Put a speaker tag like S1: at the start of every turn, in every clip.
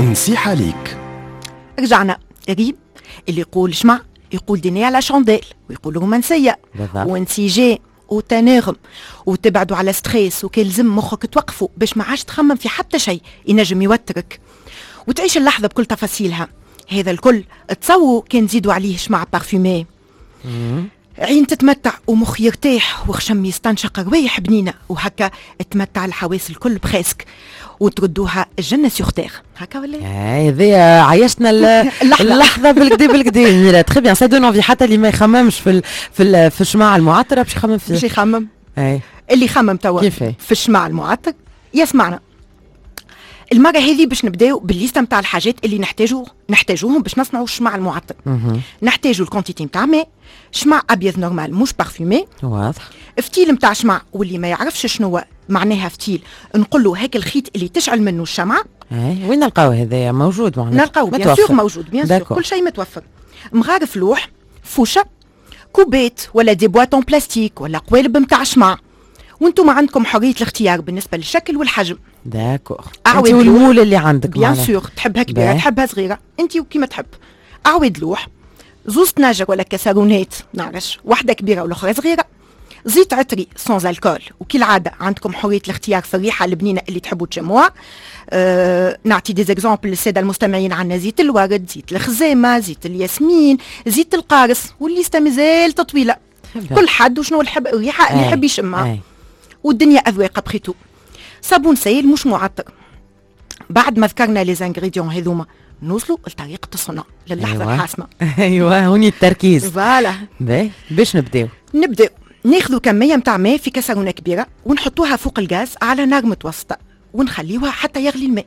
S1: نصيحة ليك.
S2: رجعنا ريم اللي يقول شمع يقول ديني على شانديل ويقول رومانسية وانسجام وتناغم وتبعدوا على ستريس وكيلزم مخك توقفوا باش ما عادش تخمم في حتى شيء ينجم يوترك وتعيش اللحظة بكل تفاصيلها. هذا الكل تصوروا كان زيدوا عليه شمع بارفيمي عين تتمتع ومخ يرتاح وخشم يستنشق روايح بنينة وهكا تمتع الحواس الكل بخاسك وتردوها الجنة سيغ تيغ هكا ولا
S3: هذا عايشنا اللحظة بالكدا ميرا تخي بيان سا دون انفي حتى اللي ما يخممش في الشماع المعطرة باش يخمم فيه.
S2: باش يخمم اللي يخمم توا في الشماع المعطر يسمعنا. المرة هذه باش نبداو بالليسته نتاع الحاجات اللي نحتاجوهم باش نصنعوا الشماع المعطر. نحتاجوا الكونتيتي نتاع ماء، شمع ابيض نورمال مش بارفيمي،
S3: واضح.
S2: فتيل نتاع شمع، واللي ما يعرفش شنو معناها فتيل نقول له هيك الخيط اللي تشعل منه الشمعة.
S3: وين نلقاوه هذايا؟ موجود معنا؟
S2: نلقاوه بيان سور موجود بيان سور، كل شيء متوفر. مغارف لوح، فوشه، كوبيت ولا دي بواطون بلاستيك ولا قوالب نتاع شمع، وانتم عندكم حرية الاختيار بالنسبة للشكل والحجم.
S3: داكور. انت والمول اللي عندك
S2: بيان سور، تحبها كبيرة تحبها صغيرة انت وكيما تحب. اعواد لوح، زوز تناجر ولا كسرونات نعرش، واحدة كبيرة والاخرى صغيرة. زيت عطري سونز الكول، وكل عادة عندكم حرية الاختيار في الريحة البنينة اللي تحبوا تشموها. نعطي دي زيكزامبل للسادة المستمعين. عندنا زيت الورد، زيت الخزامة، زيت الياسمين، زيت القارص، والليسته مازال طويلة. كل حد وشنو الريحة اللي يحب يشمها. والدنيا أذواق بخيتو. صابون سائل مش معطر. بعد ما ذكرنا لي زانغريديون هذوما نوصلوا لطريقة الصنع للحظة الحاسمة.
S3: ايوه هوني التركيز.
S2: فوالا
S3: باش نبداو
S2: ناخذوا كمية متاع ماء في كسرونة كبيرة ونحطوها فوق الغاز على نار متوسطة ونخليوها حتى يغلي الماء.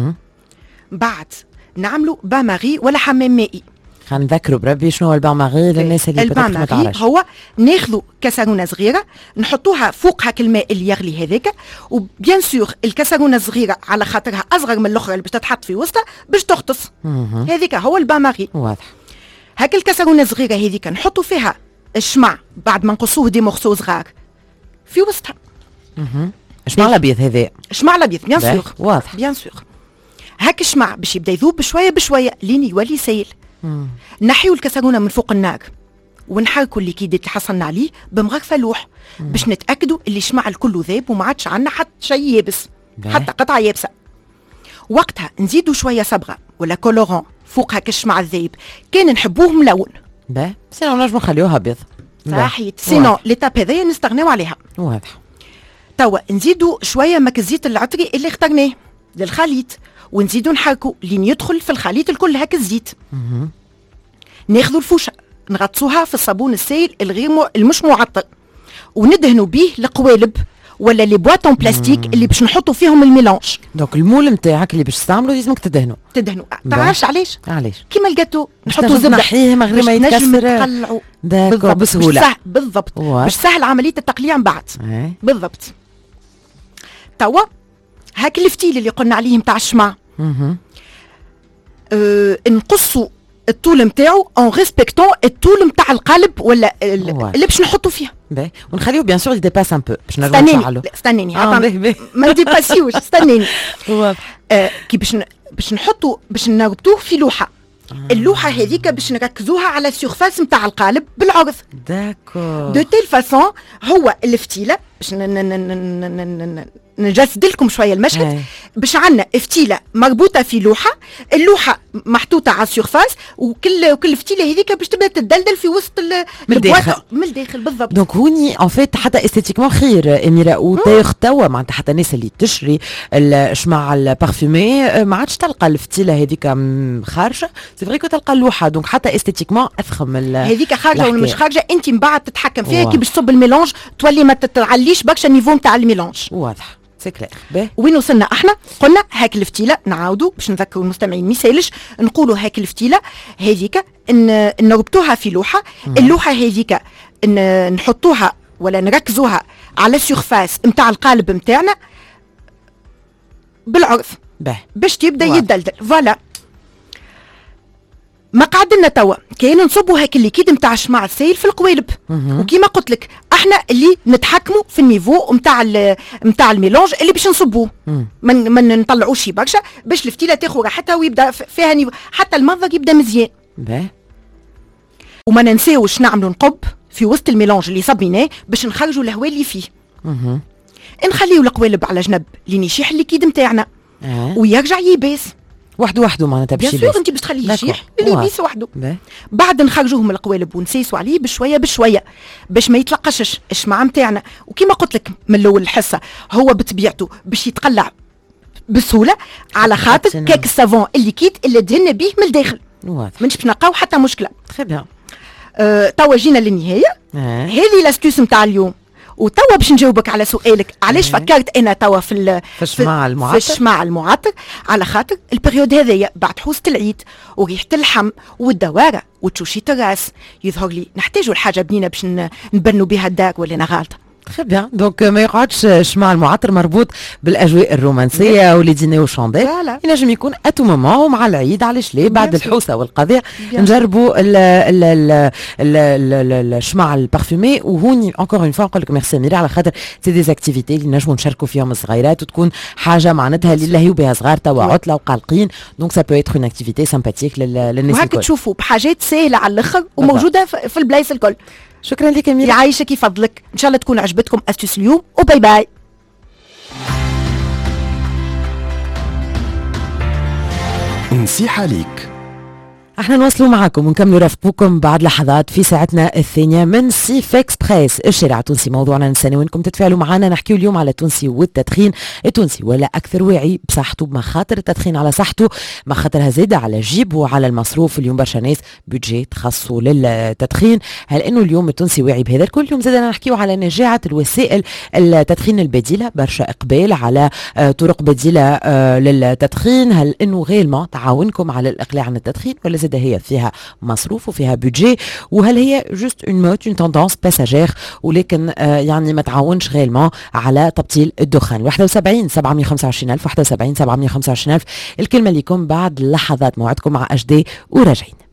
S2: بعد نعملوا با ماغي ولا حمام مائي.
S3: خلينا نذكروا بربي شنو هو البان ماغي للناس اللي
S2: البان ماغي هو ناخذوا كسرونه صغيره نحطوها فوق هاك الماء اللي يغلي هذاك، وبيان سور الكسرونه الصغيره على خاطرها اصغر من الاخرى اللي باش تتحط في وسطها باش تغطس. هذيك هو البان ماغي.
S3: واضح.
S2: هاك الكسرونه الصغيره هذيك نحطوا فيها الشمع بعد ما نقصوه دي مورسو صغار في وسطها.
S3: الشمع الابيض هذا.
S2: الشمع الابيض بيان سور.
S3: واضح.
S2: بيان سور. هاك الشمع باش يبدا يذوب بشويه بشويه لين يولي سائل. نحيو الكسرونه من فوق النار ونحركوا الليكيد اللي حصلنا عليه بمغرفه لوح باش نتاكدوا اللي الشمع الكل ذاب وما عادش عندنا حتى شيء يابس حتى قطعه يابسه. وقتها نزيدوا شويه صبغه ولا كولورون فوق هاك الشمع الذايب كان نحبوه ملون.
S3: سينو نجمو نخليوها ابيض.
S2: صحيت. سينو ليتاب هذايا نستغناو عليها.
S3: واضح.
S2: توا نزيدوا شويه ماك الزيت العطري اللي اخترناه للخليط ونزيدوا نحركوا لين يدخل في الخليط الكل هاك الزيت. ناخذوا الفوشه نغطسوها في الصابون السائل الغير المش معطر وندهنوا به القوالب ولا لي بواطون بلاستيك اللي باش نحطوا فيهم الميلانج.
S3: دونك المول نتاعك اللي باش تستعملوا لازمك تدهنوا.
S2: تعرفش علاش؟ كيما الجاتو
S3: نحطوا زبده نحيه من غير ما يتكسر.
S2: نقلعوا
S3: داكور بسهوله.
S2: بالضبط باش سهل عمليه التقليع من بعد. بالضبط. توا هاك الفتيل اللي قلنا عليه نتاع الشمع نقصوا الطول نتاعو اون ريسبكتون الطول نتاع القالب ولا اللي باش نحطوا فيه.
S3: ونخليوه بيان سور يديباس ان بو باش نرجعوا نشعلوا.
S2: استناني ما نديباسيوش استناني. كي باش نحطوا باش نربطوه في لوحه. اللوحه هذيك باش نركزوها على السيرفاس نتاع القالب بالعرض.
S3: داكور.
S2: دو تيل فاسون هو الفتيله باش نجسد لكم شويه المشهد. باش عندنا فتيله مربوطه في لوحه، اللوحه محطوطه على السيرفاس وكل فتيله هذيك باش تبدا تدلدل في وسط
S3: من
S2: الداخل بالضبط.
S3: دونك هوني ان فيت حتى استيتيكمون خير اميره وتاخ توا معناتها حتى الناس اللي تشري الشمع البارفيمي ما عادش تلقى الفتيله هذيك خارجه، سي فري كو تلقى اللوحه دونك حتى استيتيكمون افخم
S2: هذيك خارجه ولا مش خارجه انت من بعد تتحكم فيها كي باش تصب الميلانج تولي ما تتعليش برشا النيفو نتاع الميلانج.
S3: واضح. سكلير.
S2: وين وصلنا احنا؟ قلنا هاك الفتيله نعاودوا باش نذكروا المستمعين ما يسالش نقولوا هاك الفتيله هذيك نربطوها في لوحه. اللوحه هذيك نحطوها ولا نركزوها على سيرفاس نتاع القالب نتاعنا بالعرض باش تبدا يدلدل. فوالا ما قعد لنا توا كاين نصبوا هاك الليكيد نتاع الشمع السائل في القوالب. وكيما قلت لك احنا اللي نتحكموا في النيفو نتاع الميلونج اللي باش نصبوه. ما نطلعوش برشا باش الفتيله تاخذ راحتها ويبدا فيها نيفو، حتى المضغ يبدا مزيان. وما ننساوش نعملوا نقب في وسط الميلونج اللي صبيناه باش نخرجوا الهواء اللي فيه. نخليو القوالب على جنب لين يشيح الليكيد نتاعنا ويرجع يباس
S3: وحده معناتها باش
S2: يباس. انت باش تخليه يشيح اللي يبيس وحده. بعد نخرجوه من القوالب ونسيسوا عليه بشويه بشويه باش ما يتلقش الشمعة نتاعنا. وكما قلت لك من الاول الحصه هو بطبيعته باش يتقلع بسهوله على خاطر كيك السافون الليكيد اللي دهنا به من الداخل. مانيش باش نلقاو حتى مشكله.
S3: تري بيان.
S2: توا جينا للنهايه. هذه لاستوس نتاع اليوم. وتوا باش نجاوبك على سؤالك علاش فكرت انا توا في الشماع المعطر، على خاطر البريود هذايا بعد حوسه العيد وريحه اللحم والدواره وتشوشية الراس يظهر لي نحتاجوا الحاجه بنينه باش نبنوا بها الدار ولا انا غالطه.
S3: تري بيان. دونك ما يقعدش الشمع المعطر مربوط بالاجواء الرومانسيه واللي ديناو شانديل. ينجم يكون اتو مومون مع العيد، علاش ليه بعد الحوسه والقضاء نجربوا الشمع البارفومي. وهوني انكور اون فوا نقول لك ميرسي ميري على خاطر سي دي زاكتيفيتي اللي نجموا نشاركوا فيهم الصغيرات وتكون حاجه معناتها اللي لهيو بها صغار توا عطله وقالقين. دونك سا بو ايتر اون اكتيفيتي سامباتيك للناس
S2: الكل. وهاك تشوفوا بحاجات سهله على الاخر وموجوده في البلايص الكل.
S3: شكرا لك أميرة.
S2: يعيشك يفضلك. إن شاء الله تكون عجبتكم أستوس اليوم وباي باي.
S1: نصيحة ليك.
S3: احنا نواصلوا معكم ونكملوا رافقوكم بعد لحظات في ساعتنا الثانية من سيف اكسبريس الشارع التونسي. موضوعنا نستنى وينكم تتفاعلوا معنا. نحكيو اليوم على التونسي والتدخين. التونسي ولا أكثر واعي بصحته ما خاطر التدخين على صحته، ما خاطرها زايدة على جيبه وعلى المصروف. اليوم برشا ناس بودجي تخصصوا للتدخين. هل انه اليوم التونسي واعي بهذا الكل؟ اليوم زادنا نحكيو على نجاعة الوسائل التدخين البديلة، برشا إقبال على طرق بديلة للتدخين. هل انه غيلما تعاونكم على الإقلاع عن التدخين ولا زاد هي فيها مصروف وفيها بودجي؟ وهل هي جوست اون مود اون توندونس باساجير ولكن يعني ما تعاونش غيلما على تبطيل الدخان؟ 71 725 ألف 71 725 ألف الكلمة لكم بعد لحظات. موعدكم مع أجدي وراجعين.